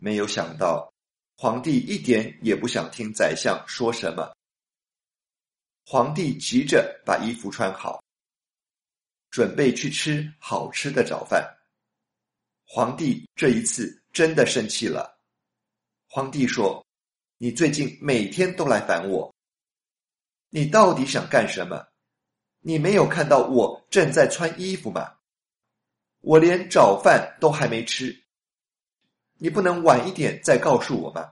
没有想到，皇帝一点也不想听宰相说什么。皇帝急着把衣服穿好，准备去吃好吃的早饭。皇帝这一次真的生气了。皇帝说：“你最近每天都来烦我，你到底想干什么？你没有看到我正在穿衣服吗？我连早饭都还没吃，你不能晚一点再告诉我吗？”